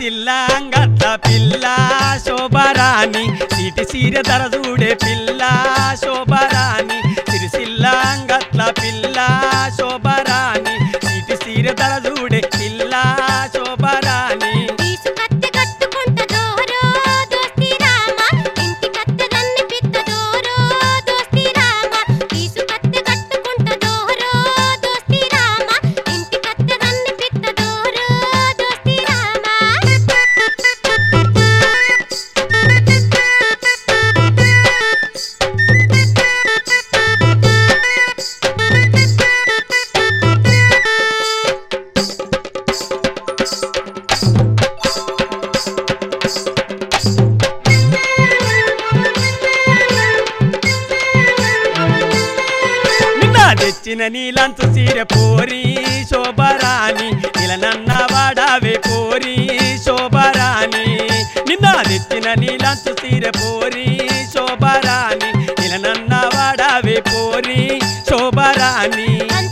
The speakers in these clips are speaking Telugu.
సిరిసిల్లాంగట్ల పిల్ల శోభరాణి సిటి సీర ధర చూడే పిల్ల శోభరాణి సిరిసిల్లాంగట్ల పిల్ల శోభరాణి సిటి సీర ధర చూడే పిల్ల శోభరాణి తెచ్చిన నీలంచు సీర పోరి శోభరాణి నిలనన్న వాడావే పోరి శోభరాణి నిన్న తెచ్చిన నీలంచు సీర పోరి శోభరాణి నిలనన్న వాడావే పోరి శోభరాణి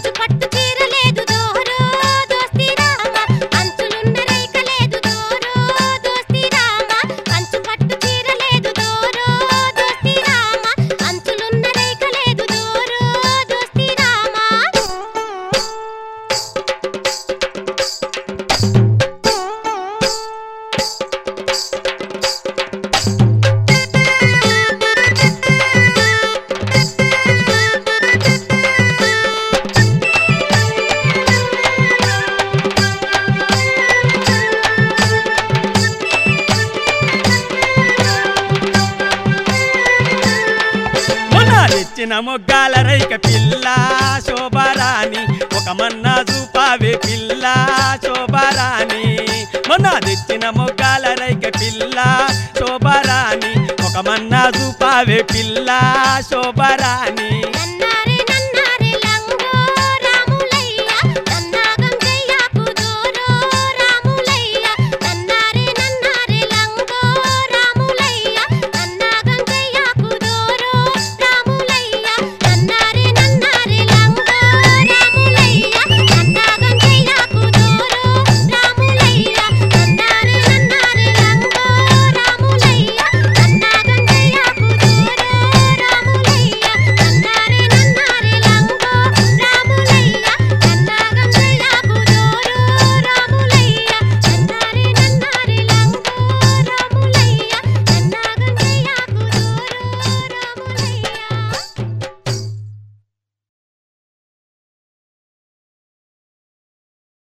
తెచ్చిన మొగ్గాల రైక పిల్ల శోభరాణి ఒక మన్నా చూపావే పిల్ల శోభరాణి మొన్న తెచ్చిన మొగ్గాల రైక పిల్ల శోభరాణి ఒక మన్నా చూపావే పిల్ల శోభరాణి